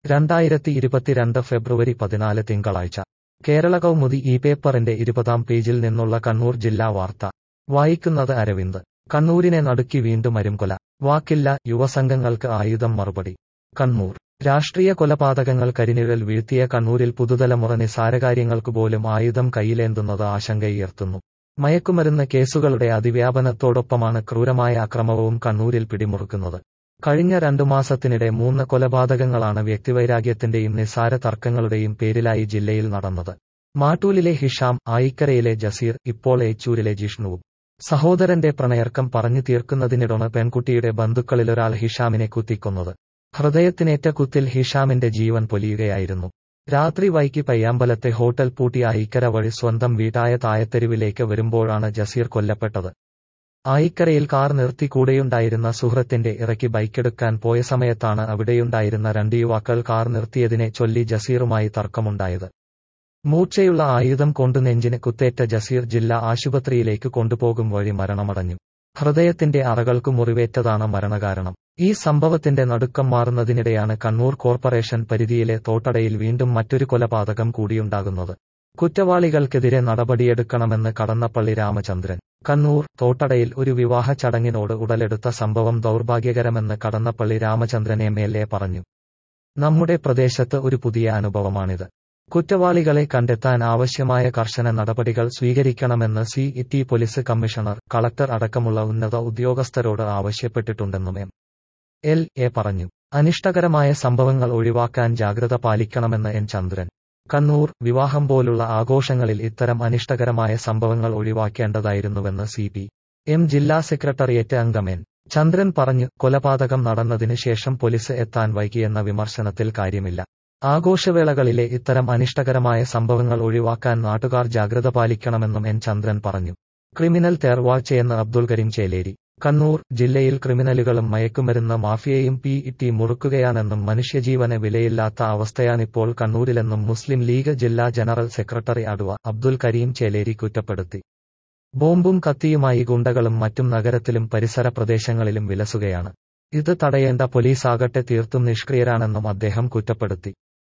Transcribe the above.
2022 ഫെബ്രുവരി 14 തിങ്കളാഴ്ച കേരള കൗമുദി ഈ പേപ്പറിന്റെ 20-ാം പേജിൽ നിന്നുള്ള കണ്ണൂർ ജില്ലാ വാർത്ത വായിക്കുന്നത് അരവിന്ദ്. കണ്ണൂരിനെ നടുക്കി വീണ്ടും അരുംകൊല. വാക്കില്ല, യുവസംഘങ്ങൾക്ക് ആയുധം മറുപടി. കണ്ണൂർ. രാഷ്ട്രീയ കൊലപാതകങ്ങൾ കരിനിഴൽ വീഴ്ത്തിയ കണ്ണൂരിൽ പുതുതലമുറ നിസ്സാരകാര്യങ്ങൾക്കുപോലും ആയുധം കയ്യിലേന്തുന്നത് ആശങ്കയുയർത്തുന്നു. മയക്കുമരുന്ന് കേസുകളുടെ അതിവ്യാപനത്തോടൊപ്പമാണ് ക്രൂരമായ അക്രമവും കണ്ണൂരിൽ പിടിമുറുക്കുന്നത്. കഴിഞ്ഞ 2 മാസത്തിനിടെ 3 കൊലപാതകങ്ങളാണ് വ്യക്തിവൈരാഗ്യത്തിന്റെയും നിസ്സാര തർക്കങ്ങളുടെയും പേരിലായി ജില്ലയിൽ നടന്നത്. മാട്ടൂലിലെ ഹിഷാം, ആയിക്കരയിലെ ജസീർ, ഇപ്പോൾ ഏച്ചൂരിലെ ജിഷ്ണുവും. സഹോദരന്റെ പ്രണയർക്കം പറഞ്ഞു തീർക്കുന്നതിനിടണ് പെൺകുട്ടിയുടെ ബന്ധുക്കളിലൊരാൾ ഹിഷാമിനെ കുത്തിക്കൊന്നത്. ഹൃദയത്തിനേറ്റ കുത്തിൽ ഹിഷാമിന്റെ ജീവൻ പൊലിയുകയായിരുന്നു. രാത്രി വൈകി പയ്യാമ്പലത്തെ ഹോട്ടൽ പൂട്ടി ആയിക്കര വഴി സ്വന്തം വീടായ തായത്തെരുവിലേക്ക് വരുമ്പോഴാണ് ജസീർ കൊല്ലപ്പെട്ടത്. ആയിക്കരയിൽ കാർ നിർത്തി കൂടെയുണ്ടായിരുന്ന സുഹൃത്തിന്റെ ഇറക്കി ബൈക്കെടുക്കാൻ പോയ സമയത്താണ് അവിടെയുണ്ടായിരുന്ന 2 യുവാക്കൾ കാർ നിർത്തിയതിനെ ചൊല്ലി ജസീറുമായി തർക്കമുണ്ടായത്. മൂർച്ചയുള്ള ആയുധം കൊണ്ട് നെഞ്ചിന് കുത്തേറ്റ ജസീർ ജില്ലാ ആശുപത്രിയിലേക്ക് കൊണ്ടുപോകും വഴി മരണമടഞ്ഞു. ഹൃദയത്തിന്റെ അറകൾക്കു മുറിവേറ്റതാണ് മരണകാരണം. ഈ സംഭവത്തിന്റെ നടുക്കം മാറുന്നതിനിടെയാണ് കണ്ണൂർ കോർപ്പറേഷൻ പരിധിയിലെ തോട്ടടയിൽ വീണ്ടും മറ്റൊരു കൊലപാതകം കൂടിയുണ്ടാകുന്നത്. കുറ്റവാളികൾക്കെതിരെ നടപടിയെടുക്കണമെന്ന് കടന്നപ്പള്ളി രാമചന്ദ്രൻ. കണ്ണൂർ. തോട്ടടയിൽ ഒരു വിവാഹ ചടങ്ങിനോട് ഉടലെടുത്ത സംഭവം ദൗർഭാഗ്യകരമെന്ന് കടന്നപ്പള്ളി രാമചന്ദ്രൻ MLA പറഞ്ഞു. നമ്മുടെ പ്രദേശത്ത് ഒരു പുതിയ അനുഭവമാണിത്. കുറ്റവാളികളെ കണ്ടെത്താൻ ആവശ്യമായ കർശന നടപടികൾ സ്വീകരിക്കണമെന്ന് CET പോലീസ് കമ്മീഷണർ, കളക്ടർ അടക്കമുള്ള ഉന്നത ഉദ്യോഗസ്ഥരോട് ആവശ്യപ്പെട്ടിട്ടുണ്ടെന്നും MLA പറഞ്ഞു. അനിഷ്ടകരമായ സംഭവങ്ങൾ ഒഴിവാക്കാൻ ജാഗ്രത പാലിക്കണമെന്ന് N ചന്ദ്രൻ. കണ്ണൂർ. വിവാഹം പോലുള്ള ആഘോഷങ്ങളിൽ ഇത്തരം അനിഷ്ടകരമായ സംഭവങ്ങൾ ഒഴിവാക്കേണ്ടതായിരുന്നുവെന്ന് CPM ജില്ലാ സെക്രട്ടേറിയറ്റ് അംഗം N ചന്ദ്രൻ പറഞ്ഞു. കൊലപാതകം നടന്നതിന് ശേഷം പോലീസ് എത്താൻ വൈകിയെന്ന വിമർശനത്തിൽ കാര്യമില്ല. ആഘോഷവേളകളിലെ ഇത്തരം അനിഷ്ടകരമായ സംഭവങ്ങൾ ഒഴിവാക്കാൻ നാട്ടുകാർ ജാഗ്രത പാലിക്കണമെന്നും N ചന്ദ്രൻ പറഞ്ഞു. ക്രിമിനൽ തേർവാഴ്ചയെന്ന് അബ്ദുൽ കരീം ചേലേരി. കണ്ണൂർ. ജില്ലയിൽ ക്രിമിനലുകളും മയക്കുമരുന്ന് മാഫിയയും PET മുറുക്കുകയാണെന്നും മനുഷ്യജീവന് വിലയില്ലാത്ത അവസ്ഥയാണിപ്പോൾ കണ്ണൂരിലെന്നും മുസ്ലിം ലീഗ് ജില്ലാ ജനറൽ സെക്രട്ടറി അഡ്വ. അബ്ദുൽ കരീം ചേലേരി കുറ്റപ്പെടുത്തി. ബോംബും കത്തിയുമായി ഗുണ്ടകളും മറ്റും നഗരത്തിലും പരിസര പ്രദേശങ്ങളിലും വിലസുകയാണ്. ഇത് തടയേണ്ട പോലീസാകട്ടെ തീർത്തും നിഷ്ക്രിയരാണെന്നും അദ്ദേഹം കുറ്റപ്പെടുത്തി.